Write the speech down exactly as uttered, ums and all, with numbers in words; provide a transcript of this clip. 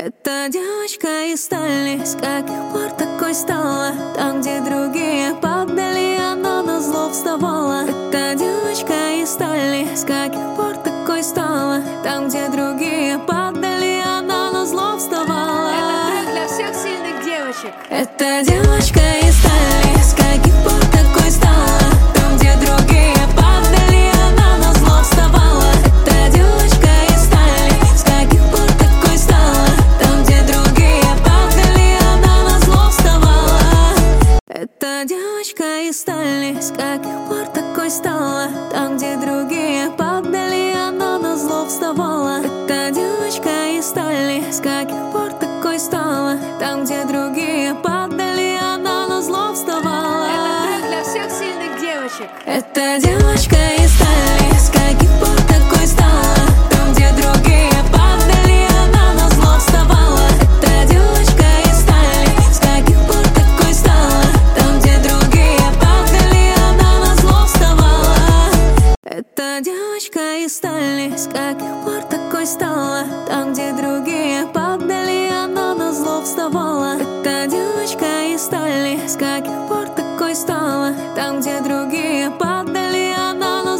Эта девочка из стали, с каких пор такой стала? Там, где другие падали, она назло вставала. Эта девочка из стали, с каких пор такой стала? Там, где другие падали, она назло вставала. Это трек для всех сильных девочек. Эта девочка из стали, с каких пор такой стала? Там, где другие падали, она назло вставала. Эта девочка из стали, с каких пор такой стала? Там, где другие падали, она назло вставала. Эта девочка из стали, с каких пор такой стала? Там, где другие падали, она назло вставала. Эта девочка из стали, с каких пор такой стала? Там, где другие падали, она назло вставала. Это трек для всех сильных девочек. Эта девочка из стали, с каких пор такой стала? Там, где другие падали, она назло вставала. Эта девочка из стали, с каких пор такой стала? Там, где другие падали, она назло вставала. Эта девочка из стали, с каких пор такой стала? Там, где другие падали, она назло вставала. Эта девочка из стали, с каких пор такой стала? Там, где другие падали,